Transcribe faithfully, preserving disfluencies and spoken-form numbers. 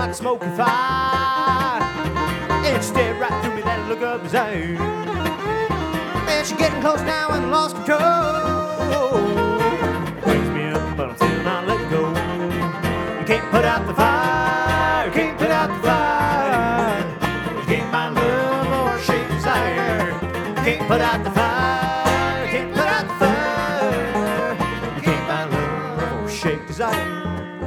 like a smoky fire. And she stared right through me, that look of desire. And she's getting close now and lost control. Wakes me up, but I'm still not letting go. You can't put out the fire, you can't put out the fire. You can't buy love or shake desire. You can't put out the fire.